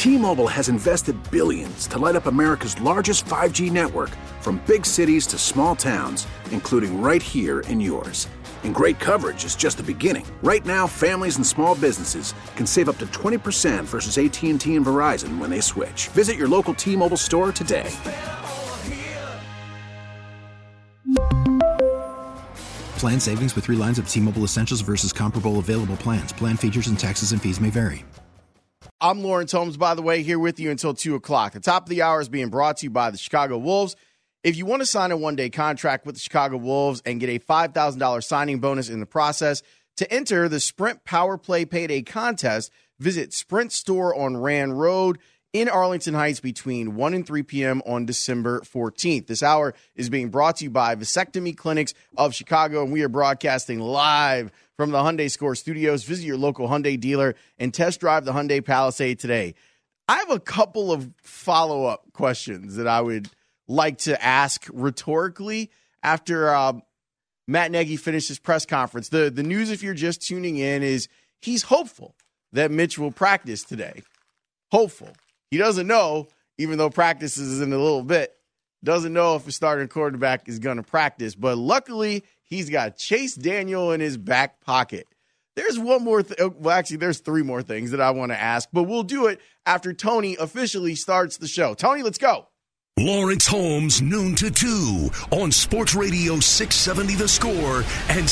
T-Mobile has invested billions to light up America's largest 5G network, from big cities to small towns, including right here in yours. And great coverage is just the beginning. Right now, families and small businesses can save up to 20% versus AT&T and Verizon when they switch. Visit your local T-Mobile store today. Plan savings with 3 lines of T-Mobile Essentials versus comparable available plans. Plan features and taxes and fees may vary. I'm Lawrence Holmes, by the way, here with you until 2 o'clock. The top of the hour is being brought to you by the Chicago Wolves. If you want to sign a one-day contract with the Chicago Wolves and get a $5,000 signing bonus in the process, to enter the Sprint Power Play Payday Contest, visit Sprint Store on Rand Road in Arlington Heights between 1 and 3 p.m. on December 14th. This hour is being brought to you by Vasectomy Clinics of Chicago, and we are broadcasting live from the Hyundai Score Studios. Visit your local Hyundai dealer and test drive the Hyundai Palisade today. I have a couple of follow-up questions that I would like to ask rhetorically after Matt Nagy finished his press conference. The news, if you're just tuning in, is he's hopeful that Mitch will practice today. Hopeful. He doesn't know, even though practice is in a little bit, doesn't know if a starting quarterback is going to practice. But luckily, he's got Chase Daniel in his back pocket. There's one more well, actually, there's 3 more things that I want to ask, but we'll do it after Tony officially starts the show. Tony, let's go. Lawrence Holmes, noon to 2 on Sports Radio 670 The Score and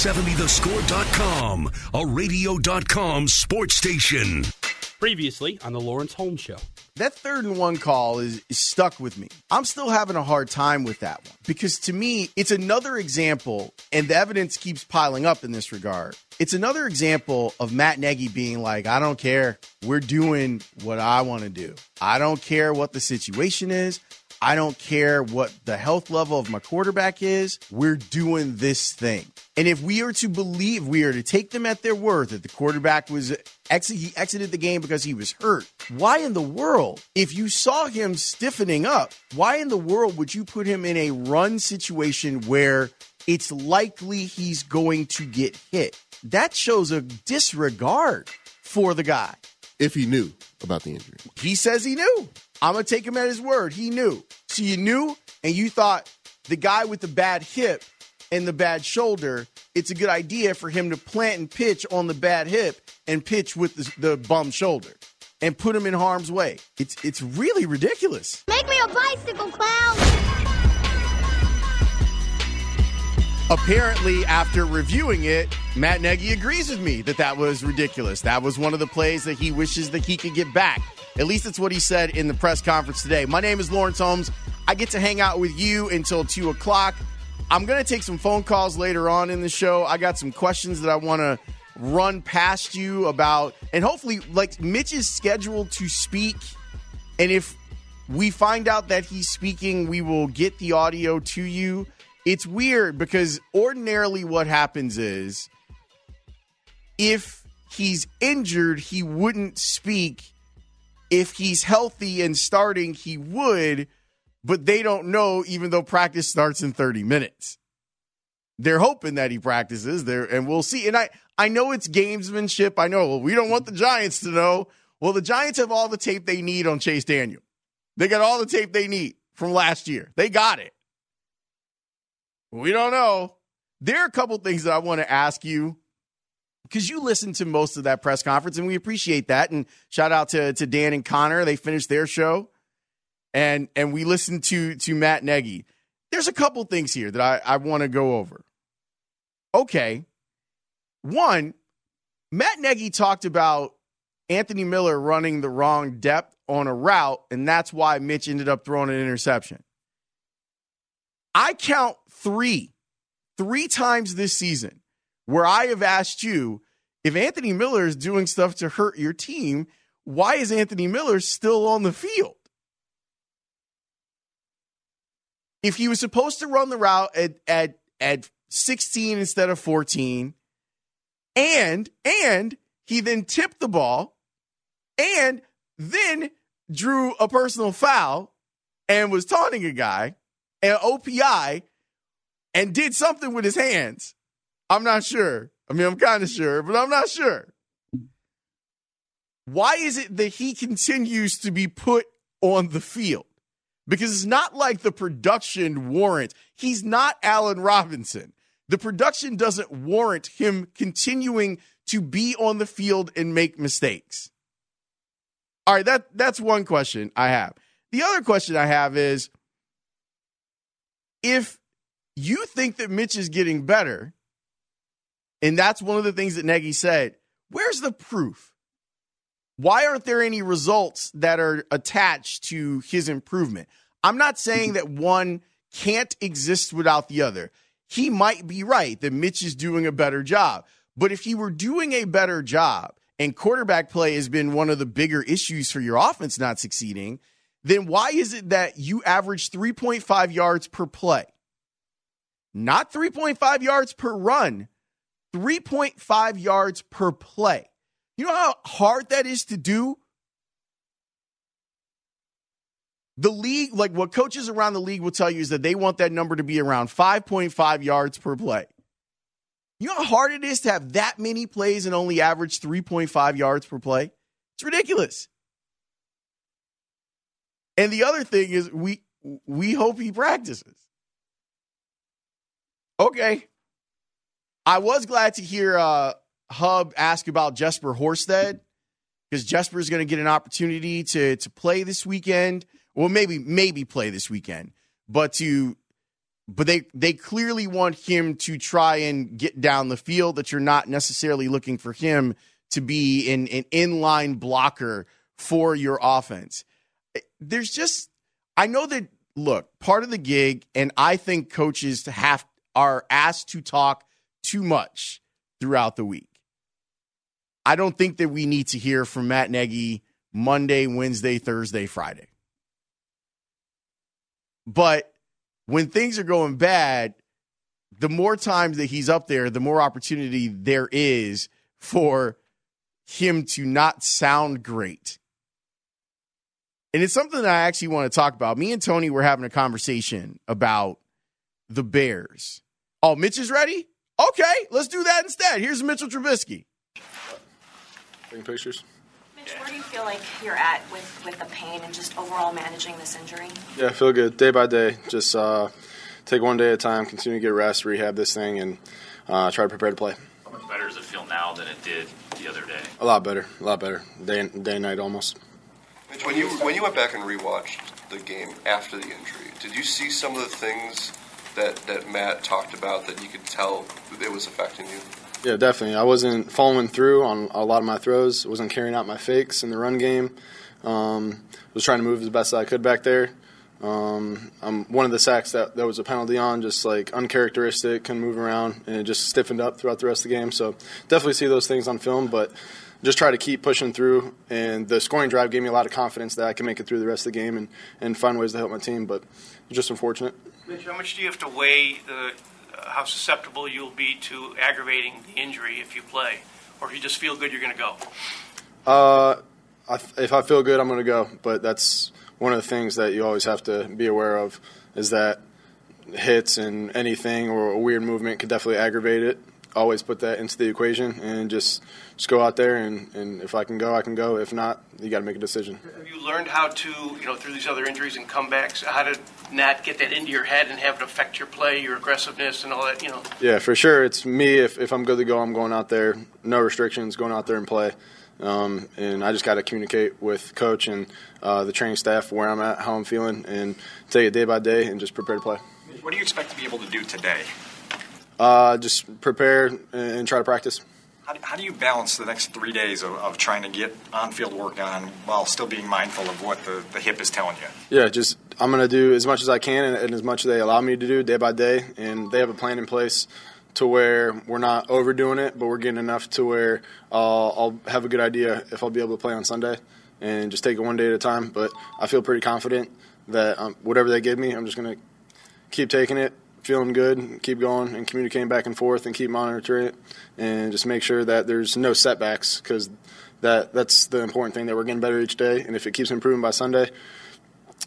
670thescore.com, a radio.com sports station. Previously on the Lawrence Holmes Show. That 3rd and 1 call is stuck with me. I'm still having a hard time with that one because to me, it's another example, and the evidence keeps piling up in this regard. It's another example of Matt Nagy being like, I don't care. We're doing what I want to do. I don't care what the situation is. I don't care what the health level of my quarterback is. We're doing this thing. And if we are to believe, we are to take them at their word that the quarterback he exited the game because he was hurt. Why in the world, if you saw him stiffening up, why in the world would you put him in a run situation where it's likely he's going to get hit? That shows a disregard for the guy. If he knew about the injury. He says he knew. I'm going to take him at his word. He knew. So you knew, and you thought the guy with the bad hip and the bad shoulder, it's a good idea for him to plant and pitch on the bad hip and pitch with the bum shoulder and put him in harm's way. It's really ridiculous. Make me a bicycle clown. Apparently, after reviewing it, Matt Nagy agrees with me that was ridiculous. That was one of the plays that he wishes that he could get back. At least that's what he said in the press conference today. My name is Lawrence Holmes. I get to hang out with you until 2 o'clock. I'm going to take some phone calls later on in the show. I got some questions that I want to run past you about. And hopefully, like, Mitch is scheduled to speak. And if we find out that he's speaking, we will get the audio to you. It's weird because ordinarily what happens is if he's injured, he wouldn't speak. If he's healthy and starting, he would, but they don't know even though practice starts in 30 minutes. They're hoping that he practices there, and we'll see. And I know it's gamesmanship. I know, well, we don't want the Giants to know. Well, the Giants have all the tape they need on Chase Daniel. They got all the tape they need from last year. They got it. We don't know. There are a couple things that I want to ask you because you listened to most of that press conference, and we appreciate that. And shout out to Dan and Connor. They finished their show, and we listened to Matt Nagy. There's a couple things here that I want to go over. Okay. One, Matt Nagy talked about Anthony Miller running the wrong depth on a route, and that's why Mitch ended up throwing an interception. I count three times this season where I have asked you, if Anthony Miller is doing stuff to hurt your team, why is Anthony Miller still on the field? If he was supposed to run the route at 16 instead of 14, and he then tipped the ball, and then drew a personal foul and was taunting a guy, and OPI, and did something with his hands. I'm not sure. I mean, I'm kind of sure, but I'm not sure. why is it that he continues to be put on the field? Because it's not like the production warrants. He's not Allen Robinson. The production doesn't warrant him continuing to be on the field and make mistakes. All right, that's one question I have. The other question I have is, if you think that Mitch is getting better, and that's one of the things that Nagy said, where's the proof? Why aren't there any results that are attached to his improvement? I'm not saying that one can't exist without the other. He might be right that Mitch is doing a better job. But if he were doing a better job and quarterback play has been one of the bigger issues for your offense not succeeding, then why is it that you average 3.5 yards per play? Not 3.5 yards per run, 3.5 yards per play. You know how hard that is to do? The league, like what coaches around the league will tell you, is that they want that number to be around 5.5 yards per play. You know how hard it is to have that many plays and only average 3.5 yards per play? It's ridiculous. And the other thing is we hope he practices. Okay. I was glad to hear Hub ask about Jesper Horsted, because Jesper is going to get an opportunity to play this weekend. Well, maybe play this weekend, but they clearly want him to try and get down the field, that you're not necessarily looking for him to be an inline blocker for your offense. There's just, I know that, look, part of the gig, and I think coaches are asked to talk too much throughout the week. I don't think that we need to hear from Matt Nagy Monday, Wednesday, Thursday, Friday. But when things are going bad, the more times that he's up there, the more opportunity there is for him to not sound great. And it's something that I actually want to talk about. Me and Tony were having a conversation about the Bears. Oh, Mitch is ready? Okay, let's do that instead. Here's Mitchell Trubisky. Taking pictures. Mitch, where do you feel like you're at with the pain and just overall managing this injury? Yeah, I feel good. Day by day. Just take one day at a time, continue to get rest, rehab this thing, and try to prepare to play. How much better does it feel now than it did the other day? A lot better. Day and night almost. Mitch, when you went back and rewatched the game after the injury, did you see some of the things that Matt talked about that you could tell it was affecting you? Yeah, definitely. I wasn't following through on a lot of my throws. Wasn't carrying out my fakes in the run game. Was trying to move as best as I could back there. One of the sacks that was a penalty on, just like uncharacteristic, couldn't move around, and it just stiffened up throughout the rest of the game. So definitely see those things on film, but just try to keep pushing through. And the scoring drive gave me a lot of confidence that I can make it through the rest of the game and find ways to help my team, but it's just unfortunate. Mitch, how much do you have to weigh how susceptible you'll be to aggravating the injury if you play? Or if you just feel good, you're going to go? If I feel good, I'm going to go. But that's one of the things that you always have to be aware of, is that hits and anything or a weird movement could definitely aggravate it. Always put that into the equation and just go out there, and if I can go, I can go. If not, you got to make a decision. Have you learned how to, through these other injuries and comebacks, how to not get that into your head and have it affect your play, your aggressiveness, and all that, Yeah, for sure. It's me. If I'm good to go, I'm going out there. No restrictions, going out there and play. And I just got to communicate with coach and the training staff where I'm at, how I'm feeling, and take it day by day and just prepare to play. What do you expect to be able to do today? Just prepare and try to practice. How do you balance the next 3 days of trying to get on-field work done while still being mindful of what the hip is telling you? Yeah, I'm going to do as much as I can and as much as they allow me to do day by day. And they have a plan in place to where we're not overdoing it, but we're getting enough to where I'll have a good idea if I'll be able to play on Sunday, and just take it one day at a time. But I feel pretty confident that whatever they give me, I'm just going to keep taking it, feeling good, keep going, and communicating back and forth, and keep monitoring it, and just make sure that there's no setbacks, because that's the important thing, that we're getting better each day. And if it keeps improving by Sunday,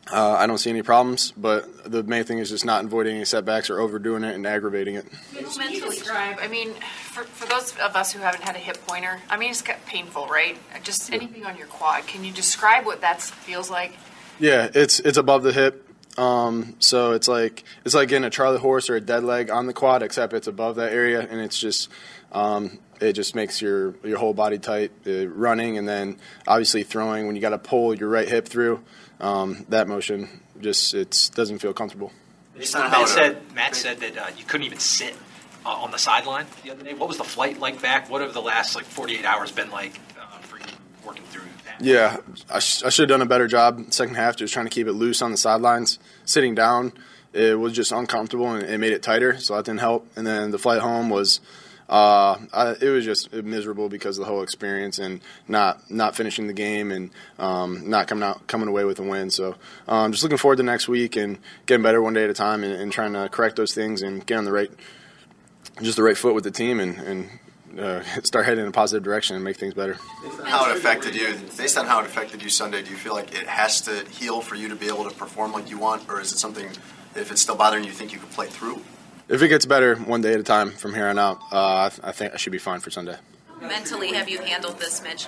I don't see any problems, but the main thing is just not avoiding any setbacks or overdoing it and aggravating it. Can you describe, I mean, for those of us who haven't had a hip pointer, I mean, it's painful, right? Just anything on your quad. Can you describe what that feels like? Yeah, it's above the hip. So it's like getting a Charlie horse or a dead leg on the quad, except it's above that area, and it's just it just makes your whole body tight running, and then obviously throwing when you got to pull your right hip through. That motion just doesn't feel comfortable. Matt said that you couldn't even sit on the sideline the other day. What was the flight like back? What have the last 48 hours been like for you working through that? Yeah, I should have done a better job second half, just trying to keep it loose on the sidelines. Sitting down, it was just uncomfortable and it made it tighter, so that didn't help. And then the flight home was it was just miserable because of the whole experience and not finishing the game and not coming away with a win. So just looking forward to next week and getting better one day at a time and trying to correct those things and get on the right foot with the team and start heading in a positive direction and make things better. Based on how it affected you Sunday, do you feel like it has to heal for you to be able to perform like you want, or is it something, if it's still bothering you, think you can play through? If it gets better one day at a time from here on out, I think I should be fine for Sunday. Mentally, have you handled this, Mitch?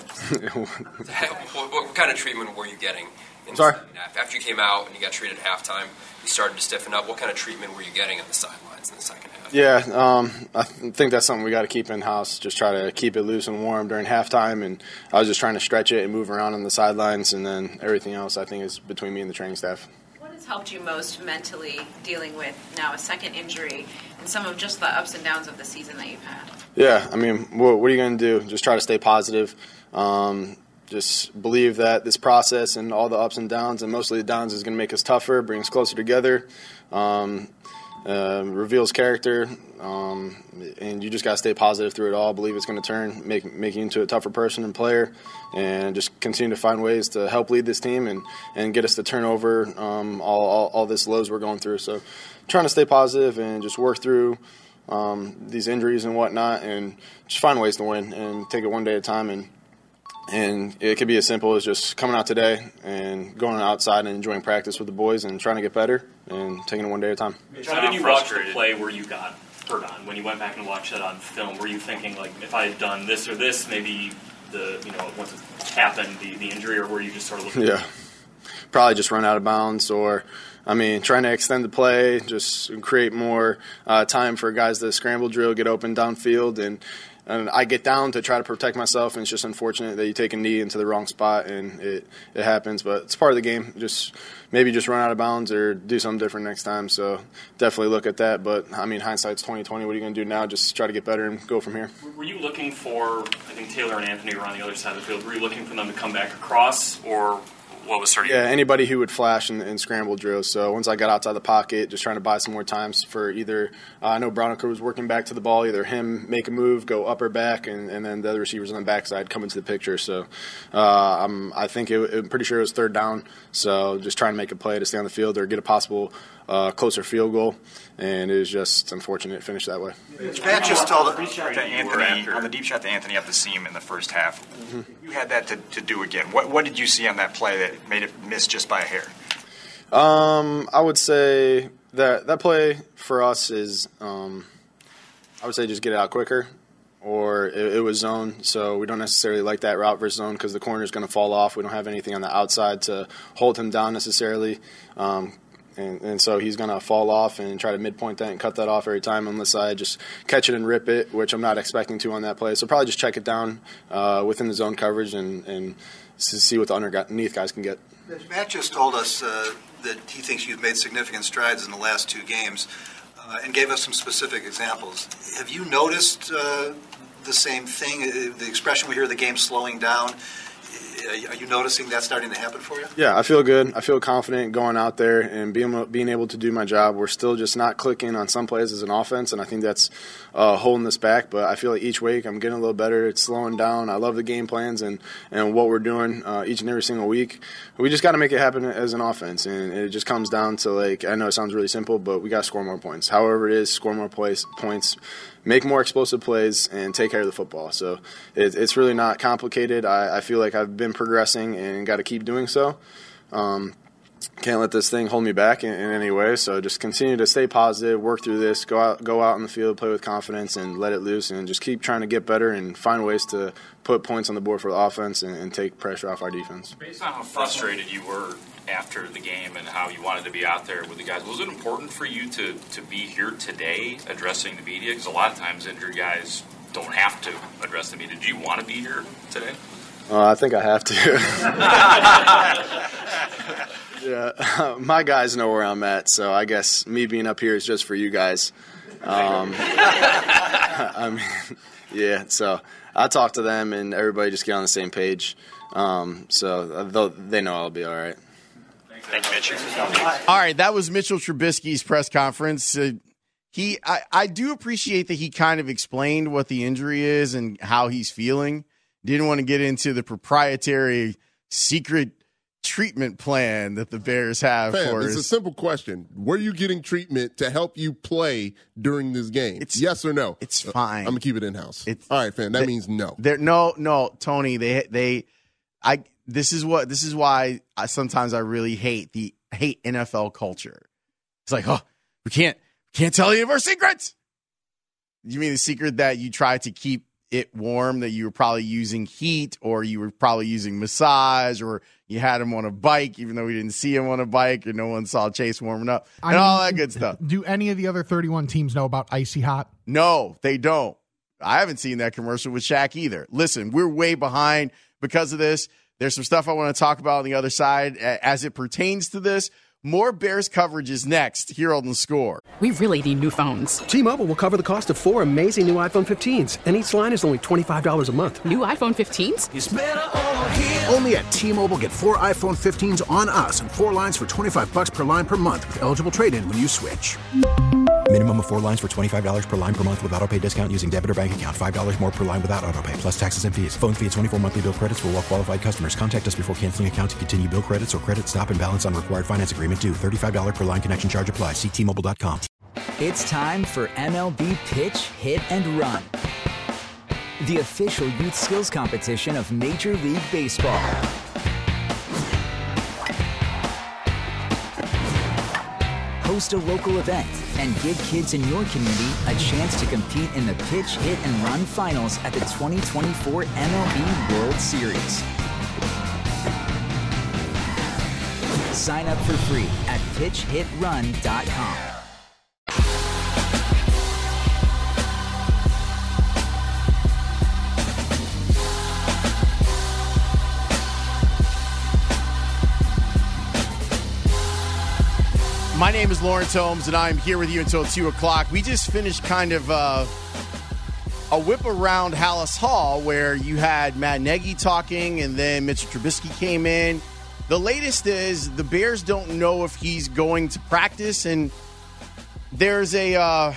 What kind of treatment were you getting in the Sorry? second half? After you came out and you got treated at halftime, you started to stiffen up. What kind of treatment were you getting on the sidelines in the second half? Yeah, I think that's something we got to keep in-house, just try to keep it loose and warm during halftime. And I was just trying to stretch it and move around on the sidelines, and then everything else I think is between me and the training staff. Helped you most mentally dealing with now a second injury and some of just the ups and downs of the season that you've had? Yeah, I mean, what are you going to do? Just try to stay positive. Just believe that this process and all the ups and downs, and mostly the downs, is going to make us tougher, bring us closer together, reveals character, and you just got to stay positive through it all. Believe it's going to turn, make you into a tougher person and player, and just continue to find ways to help lead this team and get us to turn over all this lows we're going through. So trying to stay positive and just work through these injuries and whatnot, and just find ways to win and take it one day at a time. And it could be as simple as just coming out today and going outside and enjoying practice with the boys and trying to get better and taking it one day at a time. How did you watch the play where you got hurt on? When you went back and watched it on film, were you thinking, like, if I had done this or this, maybe once it happened, the injury, or were you just sort of looking? Yeah, probably just run out of bounds, or trying to extend the play, just create more time for guys to scramble drill, get open downfield, and I get down to try to protect myself, and it's just unfortunate that you take a knee into the wrong spot, and it happens. But it's part of the game. Maybe just run out of bounds or do something different next time. So definitely look at that. But, hindsight's 20/20. What are you going to do now? Just try to get better and go from here. Were you looking for, I think Taylor and Anthony were on the other side of the field, were you looking for them to come back across, or what was sort of? Yeah, anybody who would flash and scramble drills. So once I got outside the pocket, just trying to buy some more times for either I know Browniker was working back to the ball, either him make a move, go up or back, and then the other receivers on the backside come into the picture. So I'm pretty sure it was third down. So just trying to make a play to stay on the field or get a possible closer field goal, and it was just unfortunate it finished that way. Matt just told on the deep shot to Anthony up the seam in the first half. Mm-hmm. You had that to do again. What did you see on that play that made it miss just by a hair? I would say that play for us is I would say just get it out quicker, or it was zone, so we don't necessarily like that route versus zone because the corner is going to fall off. We don't have anything on the outside to hold him down necessarily. And so he's going to fall off and try to midpoint that and cut that off every time unless I just catch it and rip it, which I'm not expecting to on that play. So probably just check it down within the zone coverage and see what the underneath guys can get. Matt just told us that he thinks you've made significant strides in the last two games and gave us some specific examples. Have you noticed the same thing, the expression we hear, the game slowing down? Are you noticing that starting to happen for you? Yeah, I feel good. I feel confident going out there and being able to do my job. We're still just not clicking on some plays as an offense, and I think that's holding us back. But I feel like each week I'm getting a little better. It's slowing down. I love the game plans and what we're doing each and every single week. We just got to make it happen as an offense, and it just comes down to, like, I know it sounds really simple, but we got to score more points. However it is, score more points, make more explosive plays, and take care of the football. So it's really not complicated. I feel like I've been progressing and got to keep doing so. can't let this thing hold me back in any way. So just continue to stay positive, work through this, go out in the field, play with confidence, and let it loose, and just keep trying to get better and find ways to put points on the board for the offense and take pressure off our defense. Based on how frustrated you were after the game and how you wanted to be out there with the guys, was it important for you to be here today addressing the media? Because a lot of times injured guys don't have to address the media. Do you want to be here today? I think I have to. Yeah, my guys know where I'm at, so I guess me being up here is just for you guys. I mean, yeah, so I talk to them, and everybody just get on the same page. So they know I'll be all right. Thank you, Mitch. All right, that was Mitchell Trubisky's press conference. I do appreciate that he kind of explained what the injury is and how he's feeling. Didn't want to get into the proprietary secret treatment plan that the Bears have for us. It's a simple question. Were you getting treatment to help you play during this game? Yes or no? It's fine. I'm going to keep it in-house. All right, fam. That means no. No, Tony. This is why sometimes I really hate NFL culture. It's like, oh, we can't tell any of our secrets. You mean the secret that you try to keep it warm, that you were probably using heat, or you were probably using massage, or you had him on a bike, even though we didn't see him on a bike, and no one saw Chase warming up, and all that good stuff. Do any of the other 31 teams know about Icy Hot? No, they don't. I haven't seen that commercial with Shaq either. Listen, we're way behind because of this. There's some stuff I want to talk about on the other side as it pertains to this. More Bears coverage is next here on The Score. We really need new phones. T-Mobile will cover the cost of 4 amazing new iPhone 15s, and each line is only $25 a month. New iPhone 15s? It's better over here. Only at T-Mobile, get 4 iPhone 15s on us and 4 lines for $25 per line per month with eligible trade-in when you switch. Minimum of 4 lines for $25 per line per month with autopay discount using debit or bank account. $5 more per line without autopay, plus taxes and fees. Phone fee at 24 monthly bill credits for well-qualified customers. Contact us before canceling account to continue bill credits or credit stop and balance on required finance agreement due. $35 per line connection charge applies. See T-Mobile.com. It's time for MLB Pitch, Hit, and Run, the official youth skills competition of Major League Baseball. Host a local event and give kids in your community a chance to compete in the Pitch, Hit, and Run finals at the 2024 MLB World Series. Sign up for free at pitchhitrun.com. My name is Lawrence Holmes, and I'm here with you until 2 o'clock. We just finished kind of a whip around Hallis Hall where you had Matt Nagy talking, and then Mitchell Trubisky came in. The latest is the Bears don't know if he's going to practice, and there's a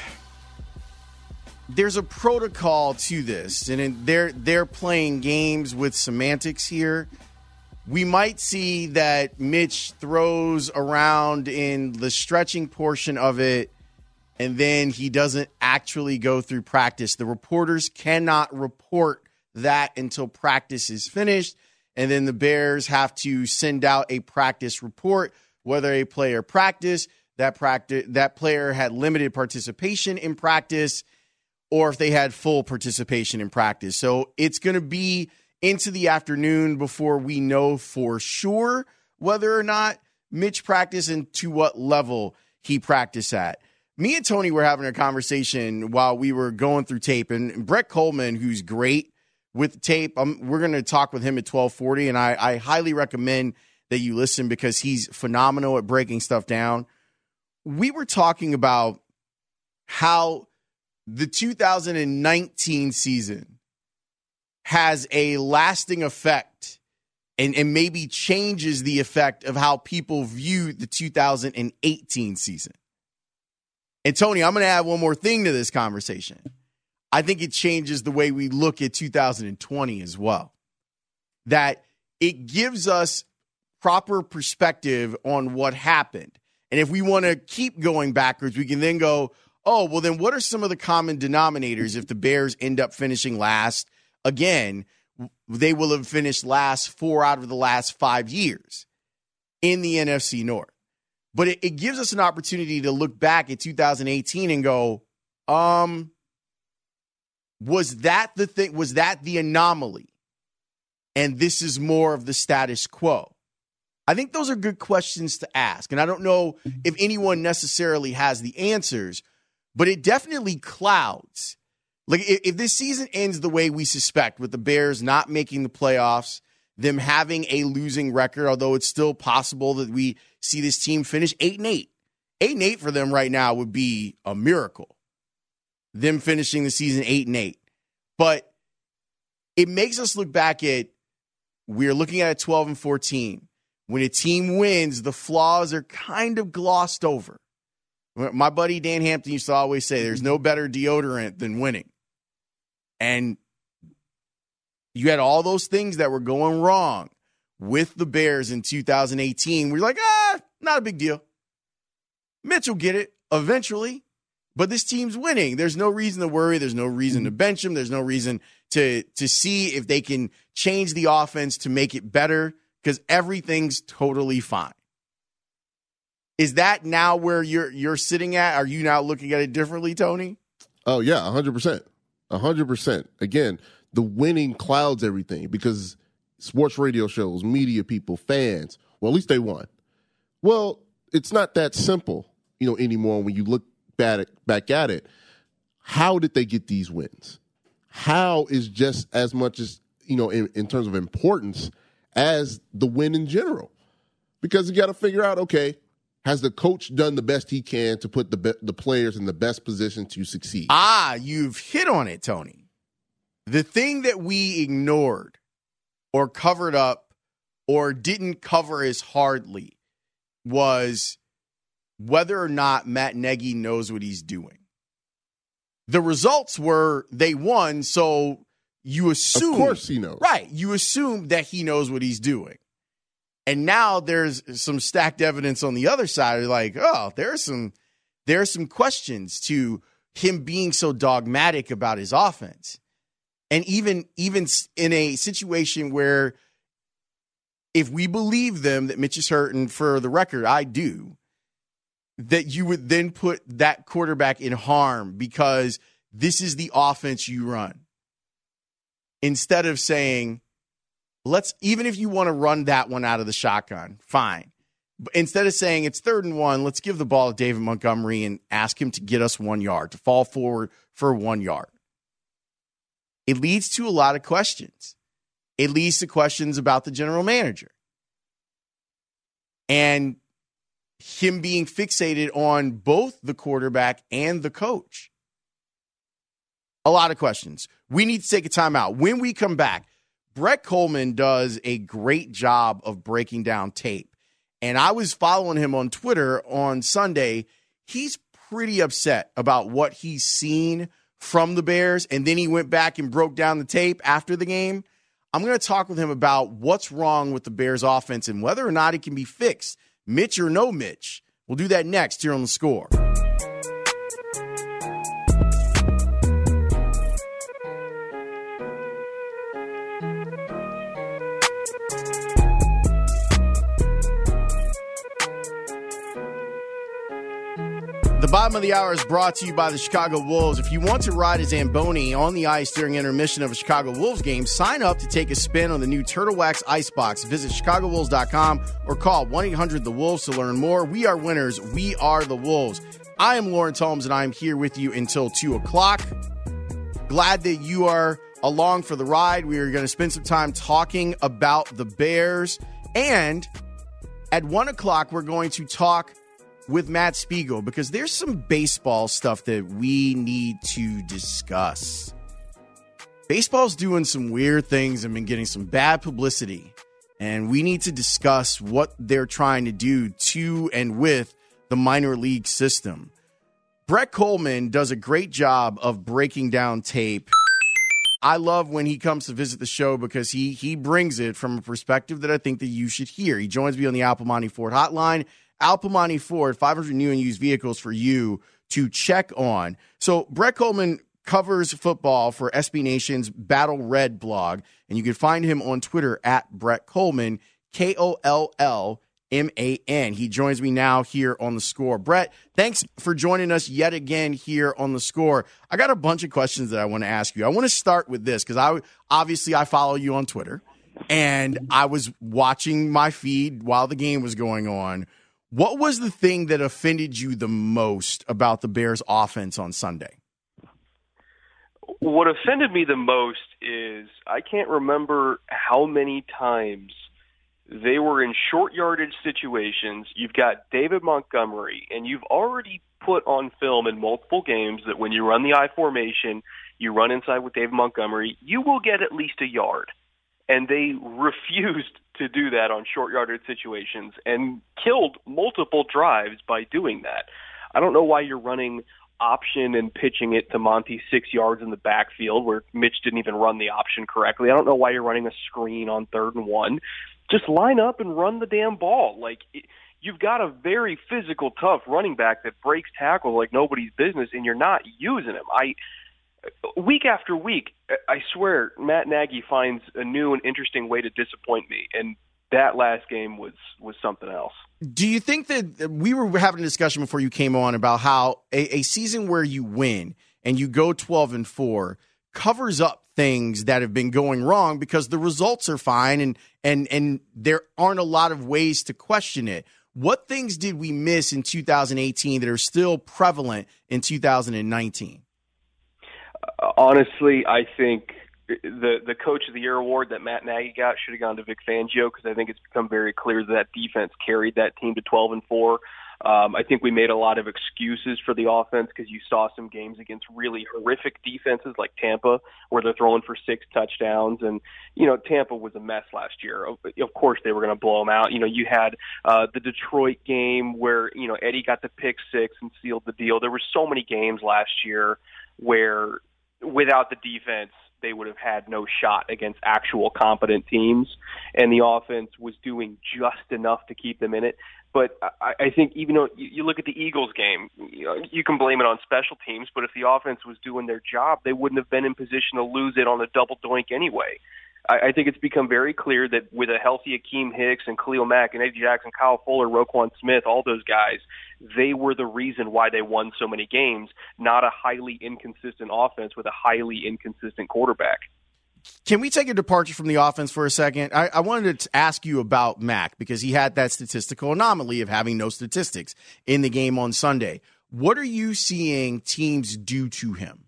protocol to this, and they're playing games with semantics here. We might see that Mitch throws around in the stretching portion of it, and then he doesn't actually go through practice. The reporters cannot report that until practice is finished, and then the Bears have to send out a practice report, whether a player practiced, that player had limited participation in practice, or if they had full participation in practice. So it's going to be into the afternoon before we know for sure whether or not Mitch practiced and to what level he practiced at. Me and Tony were having a conversation while we were going through tape, and Brett Coleman, who's great with tape, we're going to talk with him at 12:40, and I highly recommend that you listen because he's phenomenal at breaking stuff down. We were talking about how the 2019 season has a lasting effect and maybe changes the effect of how people view the 2018 season. And Tony, I'm going to add one more thing to this conversation. I think it changes the way we look at 2020 as well. That it gives us proper perspective on what happened. And if we want to keep going backwards, we can then go, oh, well, then what are some of the common denominators if the Bears end up finishing last? Again, they will have finished last 4 out of the last 5 years. in the NFC North. But it gives us an opportunity to look back at 2018 and go, was that the thing? Was that the anomaly? And this is more of the status quo. I think those are good questions to ask. And I don't know if anyone necessarily has the answers, but it definitely clouds. Like, if this season ends the way we suspect, with the Bears not making the playoffs, them having a losing record, although it's still possible that we see this team finish 8-8. 8-8 for them right now would be a miracle. Them finishing the season 8-8. But it makes us look back at, we're looking at 12-14. When a team wins, the flaws are kind of glossed over. My buddy Dan Hampton used to always say, there's no better deodorant than winning. And you had all those things that were going wrong with the Bears in 2018. We're like, not a big deal. Mitch will get it eventually, but this team's winning. There's no reason to worry. There's no reason to bench him. There's no reason to see if they can change the offense to make it better, because everything's totally fine. Is that now where you're sitting at? Are you now looking at it differently, Tony? Oh, yeah, 100%. 100%. Again, the winning clouds everything, because sports radio shows, media people, fans, well, at least they won. Well, it's not that simple, anymore when you look back at it. How did they get these wins? How is just as much as, in terms of importance as the win in general. Because you got to figure out, okay, has the coach done the best he can to put the players in the best position to succeed? You've hit on it, Tony. The thing that we ignored or covered up or didn't cover as hardly was whether or not Matt Nagy knows what he's doing. The results were they won, so you assume. Of course he knows. Right. You assume that he knows what he's doing. And now there's some stacked evidence on the other side. Like, there are some questions to him being so dogmatic about his offense. And even in a situation where, if we believe them that Mitch is hurt, and for the record, I do, that you would then put that quarterback in harm because this is the offense you run. Instead of saying, even if you want to run that one out of the shotgun, fine. But instead of saying it's 3rd and 1, let's give the ball to David Montgomery and ask him to get us 1 yard, to fall forward for 1 yard. It leads to a lot of questions. It leads to questions about the general manager and him being fixated on both the quarterback and the coach. A lot of questions. We need to take a timeout. When we come back, Brett Coleman does a great job of breaking down tape. And I was following him on Twitter on Sunday. He's pretty upset about what he's seen from the Bears. And then he went back and broke down the tape after the game. I'm going to talk with him about what's wrong with the Bears offense and whether or not it can be fixed. Mitch or no Mitch. We'll do that next here on The Score. The bottom of the hour is brought to you by the Chicago Wolves. If you want to ride a Zamboni on the ice during intermission of a Chicago Wolves game, sign up to take a spin on the new Turtle Wax Icebox. Visit ChicagoWolves.com or call 1-800-THE-WOLVES to learn more. We are winners. We are the Wolves. I am Lawrence Holmes, and I am here with you until 2 o'clock. Glad that you are along for the ride. We are going to spend some time talking about the Bears. And at 1 o'clock, we're going to talk with Matt Spiegel, because there's some baseball stuff that we need to discuss. Baseball's doing some weird things and been getting some bad publicity, and we need to discuss what they're trying to do to and with the minor league system. Brett Coleman does a great job of breaking down tape. I love when he comes to visit the show because he brings it from a perspective that I think that you should hear. He joins me on the Al Piemonte Ford hotline. Al Piemonte Ford, 500 new and used vehicles for you to check on. So Brett Coleman covers football for SB Nation's Battle Red blog, and you can find him on Twitter at Brett Coleman, Kollman. M-A-N. He joins me now here on The Score. Brett, thanks for joining us yet again here on The Score. I got a bunch of questions that I want to ask you. I want to start with this because I follow you on Twitter, and I was watching my feed while the game was going on. What was the thing that offended you the most about the Bears' offense on Sunday? What offended me the most is I can't remember how many times they were in short yardage situations. You've got David Montgomery, and you've already put on film in multiple games that when you run the I formation, you run inside with David Montgomery, you will get at least a yard. And they refused to do that on short yardage situations and killed multiple drives by doing that. I don't know why you're running option and pitching it to Monty 6 yards in the backfield where Mitch didn't even run the option correctly. I don't know why you're running a screen on 3rd and 1. Just line up and run the damn ball. You've got a very physical, tough running back that breaks tackles like nobody's business, and you're not using him. Week after week, I swear, Matt Nagy finds a new and interesting way to disappoint me, and that last game was something else. Do you think that we were having a discussion before you came on about how a season where you win and you go 12-4 covers up things that have been going wrong because the results are fine and there aren't a lot of ways to question it? What things did we miss in 2018 that are still prevalent in 2019? Honestly, I think the Coach of the Year award that Matt Nagy got should have gone to Vic Fangio because I think it's become very clear that defense carried that team to 12-4. I think we made a lot of excuses for the offense because you saw some games against really horrific defenses like Tampa where they're throwing for 6 touchdowns. And, Tampa was a mess last year. Of course they were going to blow them out. You had the Detroit game where, Eddie got the pick 6 and sealed the deal. There were so many games last year where without the defense, they would have had no shot against actual competent teams, and the offense was doing just enough to keep them in it. But I think even though you look at the Eagles game, you can blame it on special teams, but if the offense was doing their job, they wouldn't have been in position to lose it on a double doink anyway. I think it's become very clear that with a healthy Akeem Hicks and Khalil Mack and Eddie Jackson, Kyle Fuller, Roquan Smith, all those guys, they were the reason why they won so many games, not a highly inconsistent offense with a highly inconsistent quarterback. Can we take a departure from the offense for a second? I wanted to ask you about Mack because he had that statistical anomaly of having no statistics in the game on Sunday. What are you seeing teams do to him?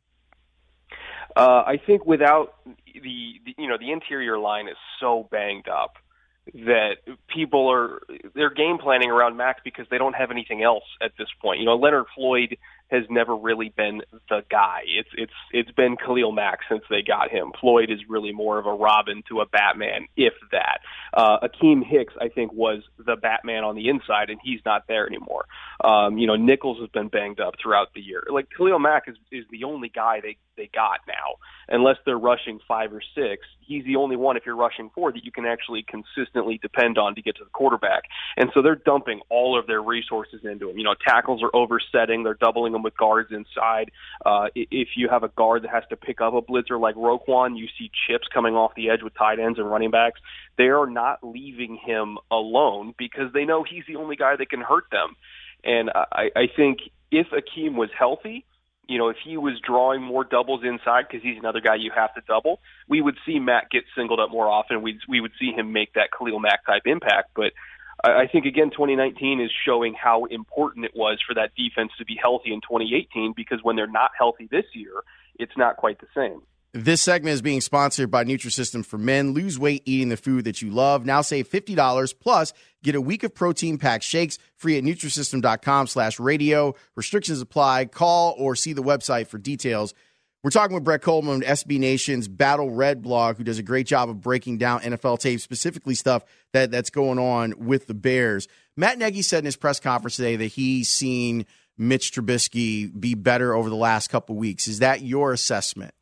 I think without the interior line is so banged up that they're game planning around Max because they don't have anything else at this point. Leonard Floyd has never really been the guy. It's been Khalil Mack since they got him. Floyd is really more of a Robin to a Batman, if that. Akeem Hicks, I think, was the Batman on the inside, and he's not there anymore. Nichols has been banged up throughout the year. Khalil Mack is the only guy they got now. Unless they're rushing 5 or 6, he's the only one, if you're rushing 4, that you can actually consistently depend on to get to the quarterback. And so they're dumping all of their resources into him. Tackles are oversetting. They're doubling them with guards inside. If you have a guard that has to pick up a blitzer like Roquan, you see chips coming off the edge with tight ends and running backs. They are not leaving him alone because they know he's the only guy that can hurt them. And I think if Akeem was healthy, if he was drawing more doubles inside because he's another guy you have to double, we would see Matt get singled up more often. We would see him make that Khalil Mack type impact. But I think, again, 2019 is showing how important it was for that defense to be healthy in 2018 because when they're not healthy this year, it's not quite the same. This segment is being sponsored by Nutrisystem for Men. Lose weight eating the food that you love. Now save $50 plus get a week of protein-packed shakes free at Nutrisystem.com/radio. Restrictions apply. Call or see the website for details. We're talking with Brett Coleman, SB Nation's Battle Red blog, who does a great job of breaking down NFL tape, specifically stuff that's going on with the Bears. Matt Nagy said in his press conference today that he's seen Mitch Trubisky be better over the last couple weeks. Is that your assessment?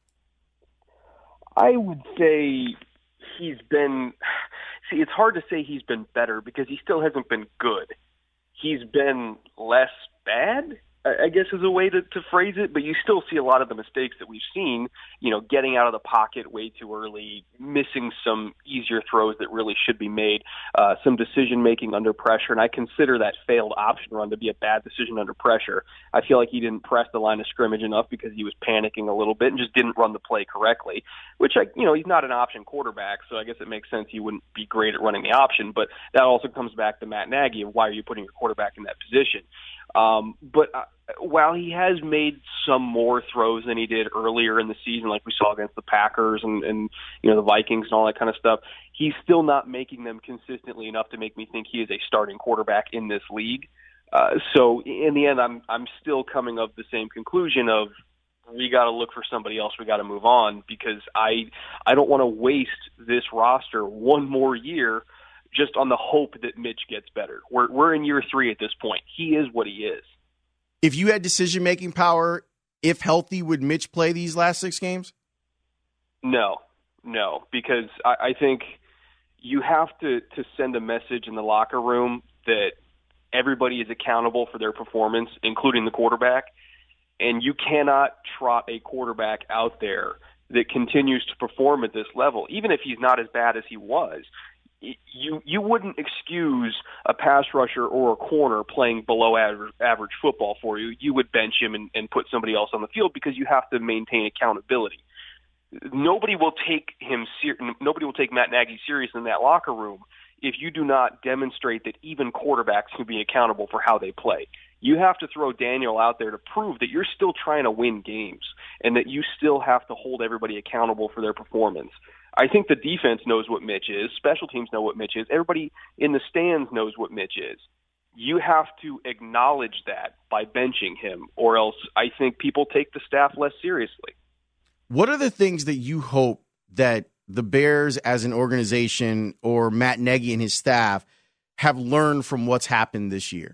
I would say he's been – it's hard to say he's been better because he still hasn't been good. He's been less bad, I guess is a way to phrase it, but you still see a lot of the mistakes that we've seen, getting out of the pocket way too early, missing some easier throws that really should be made, some decision-making under pressure, and I consider that failed option run to be a bad decision under pressure. I feel like he didn't press the line of scrimmage enough because he was panicking a little bit and just didn't run the play correctly, which, he's not an option quarterback, so I guess it makes sense he wouldn't be great at running the option, but that also comes back to Matt Nagy of why are you putting your quarterback in that position. But while he has made some more throws than he did earlier in the season, like we saw against the Packers and the Vikings and all that kind of stuff, he's still not making them consistently enough to make me think he is a starting quarterback in this league. So in the end, I'm still coming up the same conclusion of we got to look for somebody else. We got to move on because I don't want to waste this roster one more year just on the hope that Mitch gets better. We're in year 3 at this point. He is what he is. If you had decision-making power, if healthy, would Mitch play these last 6 games? No, because I think you have to send a message in the locker room that everybody is accountable for their performance, including the quarterback, and you cannot trot a quarterback out there that continues to perform at this level, even if he's not as bad as he was. You wouldn't excuse a pass rusher or a corner playing below average football for you. You would bench him and put somebody else on the field because you have to maintain accountability. Nobody will take Matt Nagy serious in that locker room if you do not demonstrate that even quarterbacks can be accountable for how they play. You have to throw Daniel out there to prove that you're still trying to win games and that you still have to hold everybody accountable for their performance. I think the defense knows what Mitch is. Special teams know what Mitch is. Everybody in the stands knows what Mitch is. You have to acknowledge that by benching him, or else I think people take the staff less seriously. What are the things that you hope that the Bears as an organization or Matt Nagy and his staff have learned from what's happened this year?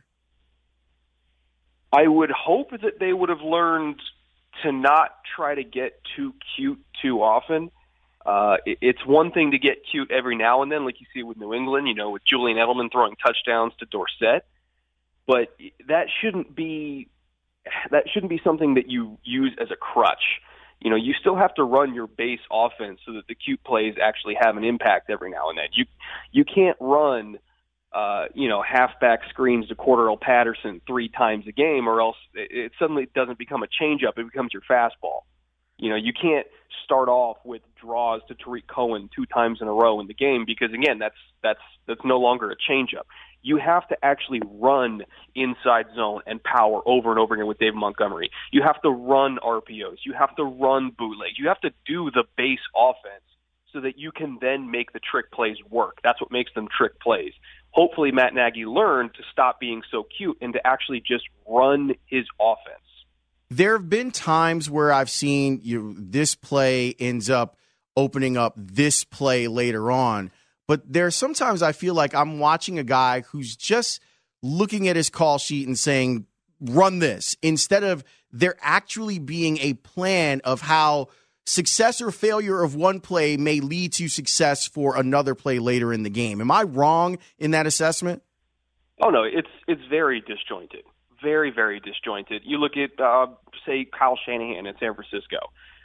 I would hope that they would have learned to not try to get too cute too often. It's one thing to get cute every now and then, like you see with New England, with Julian Edelman throwing touchdowns to Dorsett. But that shouldn't be something that you use as a crutch. You still have to run your base offense so that the cute plays actually have an impact every now and then. You can't run halfback screens to Cordell Patterson 3 times a game, or else it suddenly doesn't become a changeup. It becomes your fastball. You can't start off with draws to Tariq Cohen 2 times in a row in the game because, again, that's no longer a changeup. You have to actually run inside zone and power over and over again with David Montgomery. You have to run RPOs. You have to run bootlegs. You have to do the base offense so that you can then make the trick plays work. That's what makes them trick plays. Hopefully Matt Nagy learned to stop being so cute and to actually just run his offense. There have been times where I've seen this play ends up opening up this play later on. But there are sometimes I feel like I'm watching a guy who's just looking at his call sheet and saying, run this, instead of there actually being a plan of how success or failure of one play may lead to success for another play later in the game. Am I wrong in that assessment? Oh, no, it's very disjointed. Very, very disjointed. You look at, say, Kyle Shanahan in San Francisco,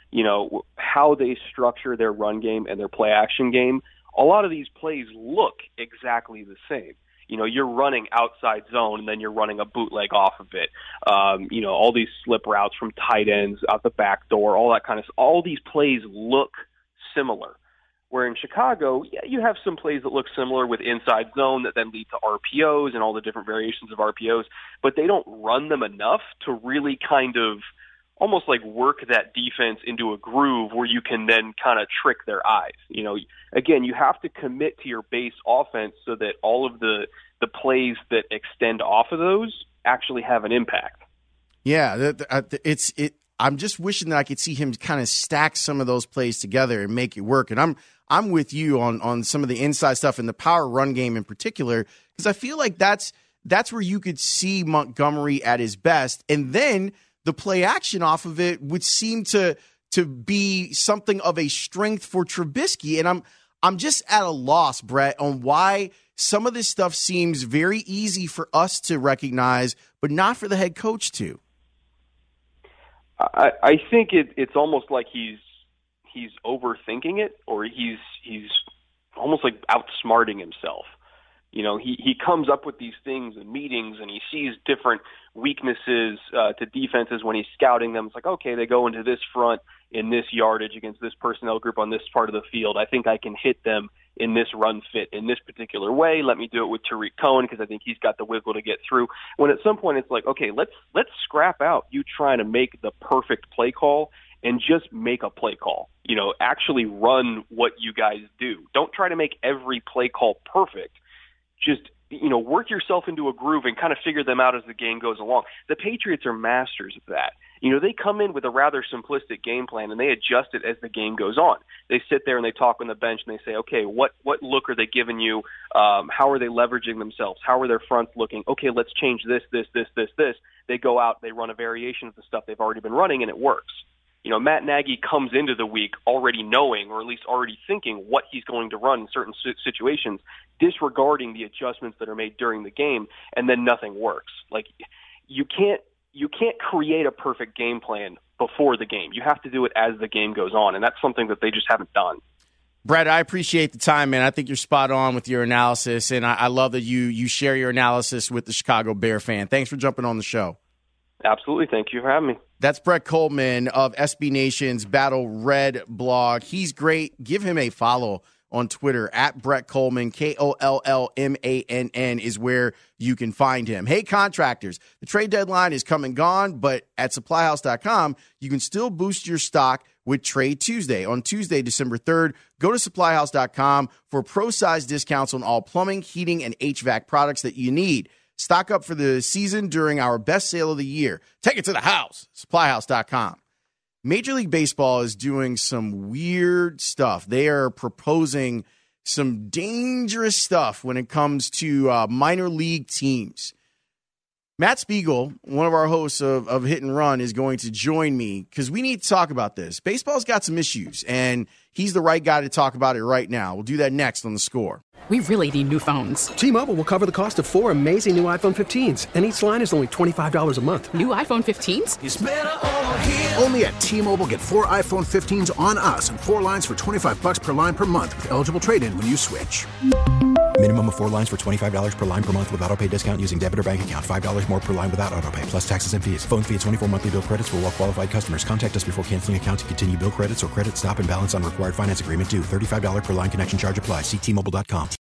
how they structure their run game and their play action game. A lot of these plays look exactly the same. You're running outside zone and then you're running a bootleg off of it. All these slip routes from tight ends out the back door, all that kind of stuff. All these plays look similar. Where in Chicago, you have some plays that look similar with inside zone that then lead to RPOs and all the different variations of RPOs, but they don't run them enough to really kind of almost like work that defense into a groove where you can then kind of trick their eyes. Again, you have to commit to your base offense so that all of the plays that extend off of those actually have an impact. Yeah, I'm just wishing that I could see him kind of stack some of those plays together and make it work. And I'm with you on some of the inside stuff and the power run game in particular, because I feel like that's where you could see Montgomery at his best. And then the play action off of it would seem to be something of a strength for Trubisky. And I'm just at a loss, Brett, on why some of this stuff seems very easy for us to recognize, but not for the head coach to. I think it's almost like he's overthinking it, or he's almost like outsmarting himself. You know, he comes up with these things in meetings, and he sees different weaknesses to defenses when he's scouting them. It's like, okay, they go into this front in this yardage against this personnel group on this part of the field. I think I can hit them in this run fit in this particular way. Let me do it with Tariq Cohen because I think he's got the wiggle to get through. When at some point it's like, okay, let's scrap out you trying to make the perfect play call and just make a play call. You know, actually run what you guys do. Don't try to make every play call perfect. Just, you know, work yourself into a groove and kind of figure them out as the game goes along. The Patriots are masters of that. You know, they come in with a rather simplistic game plan and they adjust it as the game goes on. They sit there and they talk on the bench and they say, okay, what look are they giving you? How are they leveraging themselves? How are their fronts looking? Okay, let's change this. They go out, they run a variation of the stuff they've already been running, and it works. You know, Matt Nagy comes into the week already knowing, or at least already thinking, what he's going to run in certain situations, disregarding the adjustments that are made during the game, and then nothing works. Like, you can't create a perfect game plan before the game. You have to do it as the game goes on, and that's something that they just haven't done. Brett, I appreciate the time, man. I think you're spot on with your analysis, and I love that you share your analysis with the Chicago Bear fan. Thanks for jumping on the show. Absolutely. Thank you for having me. That's Brett Kollmann of SB Nation's Battle Red blog. He's great. Give him a follow on Twitter at Brett Kollmann. KOLLMANN is where you can find him. Hey, contractors, the trade deadline is come and gone, but at SupplyHouse.com, you can still boost your stock with Trade Tuesday. On Tuesday, December 3rd, go to SupplyHouse.com for pro-size discounts on all plumbing, heating, and HVAC products that you need. Stock up for the season during our best sale of the year. Take it to the house, SupplyHouse.com. Major League Baseball is doing some weird stuff. They are proposing some dangerous stuff when it comes to minor league teams. Matt Spiegel, one of our hosts of Hit and Run, is going to join me because we need to talk about this. Baseball's got some issues, and he's the right guy to talk about it right now. We'll do that next on The Score. We really need new phones. T-Mobile will cover the cost of 4 amazing new iPhone 15s, and each line is only $25 a month. New iPhone 15s? It's better over here. Only at T-Mobile, get 4 iPhone 15s on us and 4 lines for $25 per line per month with eligible trade-in when you switch. Minimum of 4 lines for $25 per line per month with auto-pay discount using debit or bank account. $5 more per line without auto-pay, plus taxes and fees. Phone fee at 24 monthly bill credits for well-qualified customers. Contact us before canceling account to continue bill credits or credit stop and balance on required finance agreement due. $35 per line connection charge applies. See T-Mobile.com.